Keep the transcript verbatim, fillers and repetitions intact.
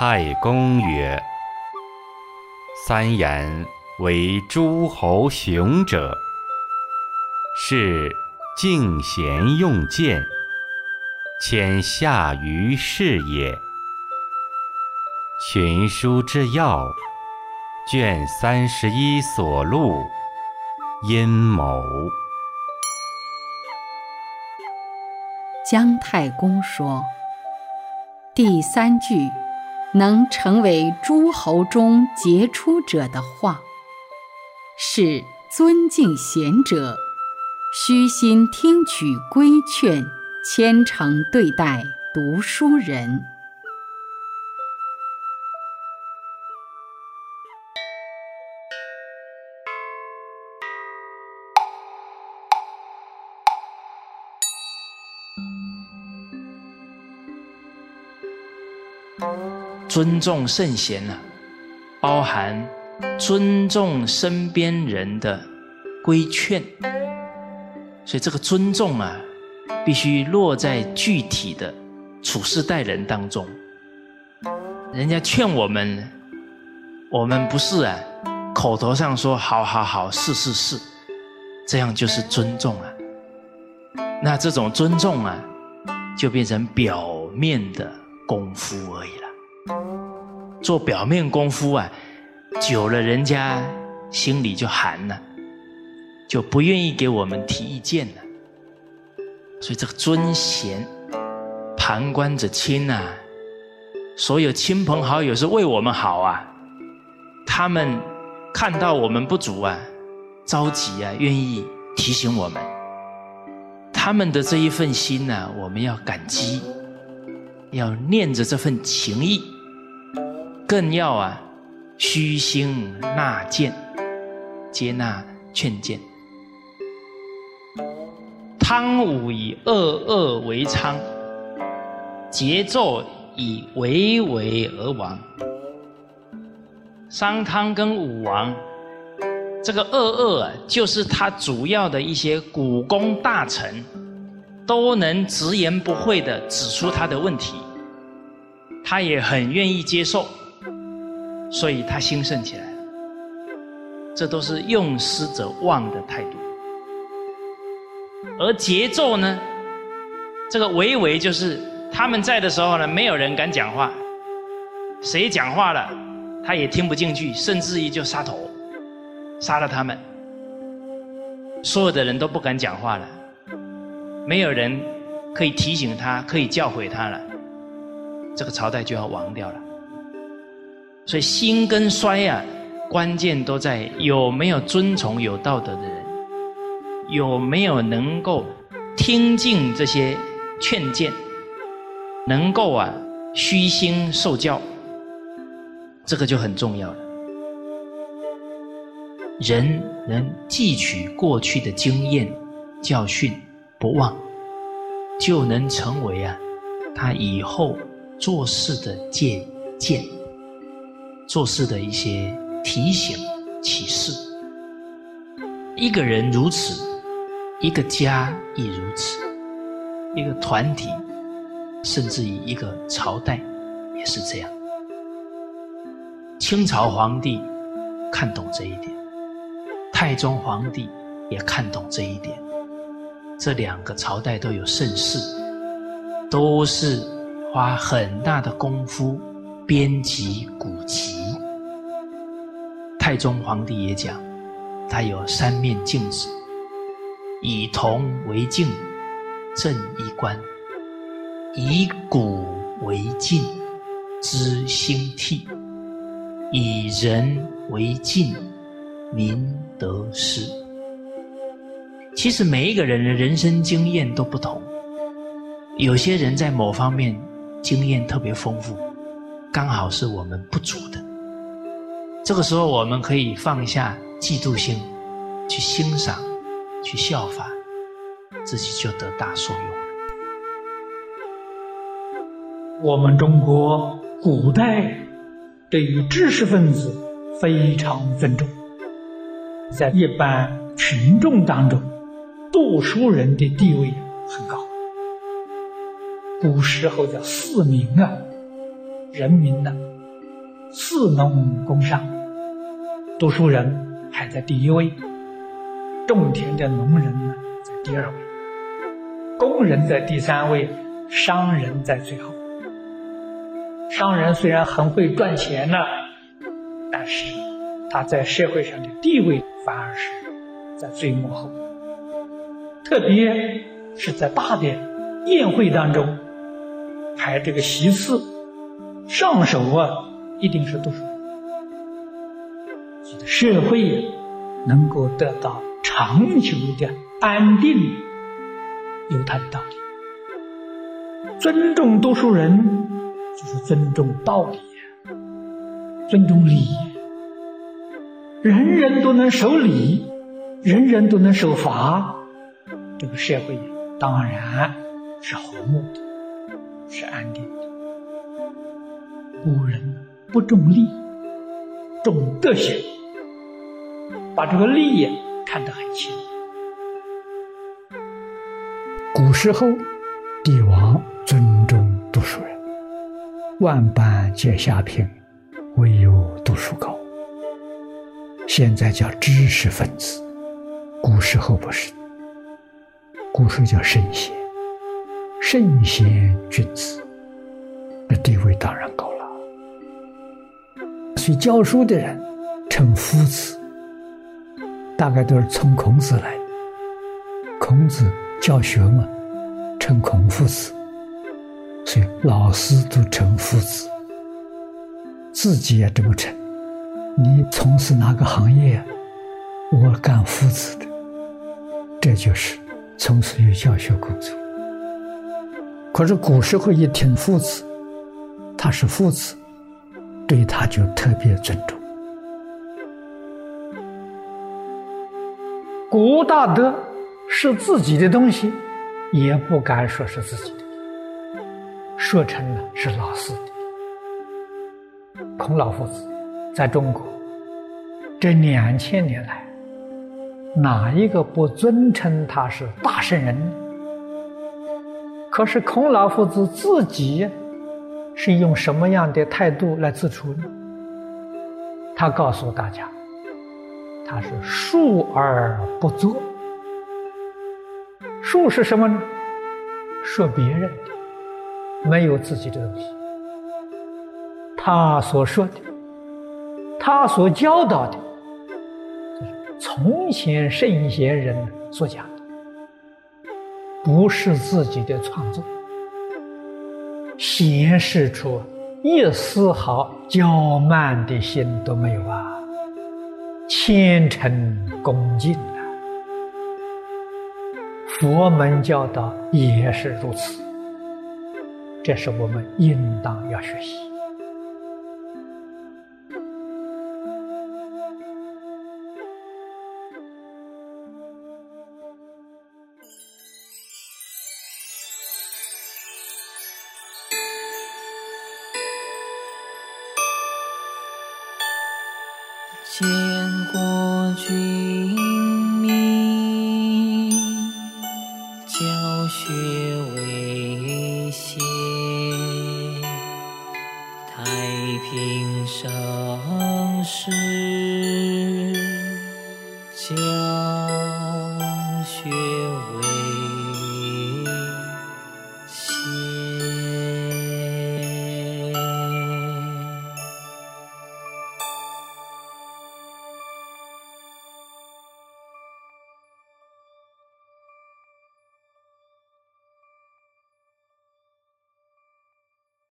太公曰：三言为诸侯雄者，是敬贤用谏，谦下于士也。群书之要，卷三十一所录，阴谋。 姜太公说，第三句能成为诸侯中杰出者的话，是尊敬贤者，虚心听取规劝，虔诚对待读书人。 尊重圣贤啊，包含尊重身边人的规劝，所以这个尊重啊，必须落在具体的处事待人当中。人家劝我们，我们不是啊，口头上说好好好，是是是，这样就是尊重啊。那这种尊重啊，就变成表面的功夫而已了。做表面功夫啊，久了人家心里就寒了，就不愿意给我们提意见了。所以这个尊贤，旁观者清啊，所有亲朋好友是为我们好啊，他们看到我们不足啊，着急啊，愿意提醒我们，他们的这一份心啊，我们要感激，要念着这份情谊，更要啊虚心纳谏，接纳劝谏。汤武以恶恶为昌，桀纣以为为而亡。商汤跟武王，这个恶恶啊，就是他主要的一些股肱大臣都能直言不讳地指出他的问题，他也很愿意接受，所以他兴盛起来了。这都是用师者旺的态度。而桀纣呢，这个为为就是他们在的时候呢，没有人敢讲话，谁讲话了他也听不进去，甚至于就杀头，杀了他们，所有的人都不敢讲话了，没有人可以提醒他，可以教诲他了，这个朝代就要亡掉了。所以兴跟衰啊，关键都在有没有尊崇有道德的人，有没有能够听进这些劝谏，能够啊虚心受教，这个就很重要了。人能汲取过去的经验教训不忘，就能成为啊他以后做事的借鉴，做事的一些提醒启示。一个人如此，一个家亦如此，一个团体，甚至于一个朝代也是这样。清朝皇帝看懂这一点，太宗皇帝也看懂这一点，这两个朝代都有盛世，都是花很大的功夫编辑古籍。太宗皇帝也讲，他有三面镜子，以铜为镜，正衣冠；以古为镜，知兴替；以人为镜，明得失。其实每一个人的人生经验都不同，有些人在某方面经验特别丰富，刚好是我们不足的。这个时候我们可以放下嫉妒心，去欣赏，去效法，自己就得大受用了。 我们中国古代对于知识分子非常尊重，在一般群众当中，读书人的地位很高。古时候叫四民啊，人民呢、啊士农工商，读书人还在第一位，种田的农人呢在第二位，工人在第三位，商人在最后。商人虽然很会赚钱呢，但是他在社会上的地位反而是在最幕后，特别是在大的宴会当中排这个席次，上手啊一定是读书人。社会能够得到长久的安定，有它的道理。尊重读书人就是尊重道理，尊重礼，人人都能守礼，人人都能守法，这个社会当然是和睦的，是安定的。古人不重利，重德行，把这个利看得很轻。 古时候帝王尊重读书人，万般皆下品，唯有读书高。现在叫知识分子，古时候不是，古时候叫圣贤，圣贤君子，那地位当然高了。所以教书的人称夫子，大概都是从孔子来的。孔子教学嘛，称孔夫子，所以老师都称夫子，自己也这么称。你从事哪个行业，我干夫子的，这就是从事于教学工作。可是古时候一听夫子，他是夫子，对他就特别尊重。古大德是自己的东西，也不敢说是自己的，说成了是老师的。孔老夫子在中国这两千年来，哪一个不尊称他是大圣人呢？可是孔老夫子自己是用什么样的态度来自处呢？他告诉大家，他是述而不作。述是什么呢？说别人的，没有自己的东西。他所说的，他所教导的，这是从前圣贤人所讲的，不是自己的创作，显示出一丝毫骄慢的心都没有啊，虔诚恭敬啊。佛门教导也是如此，这是我们应当要学习。 见过君明，教学为先，太平盛世，教学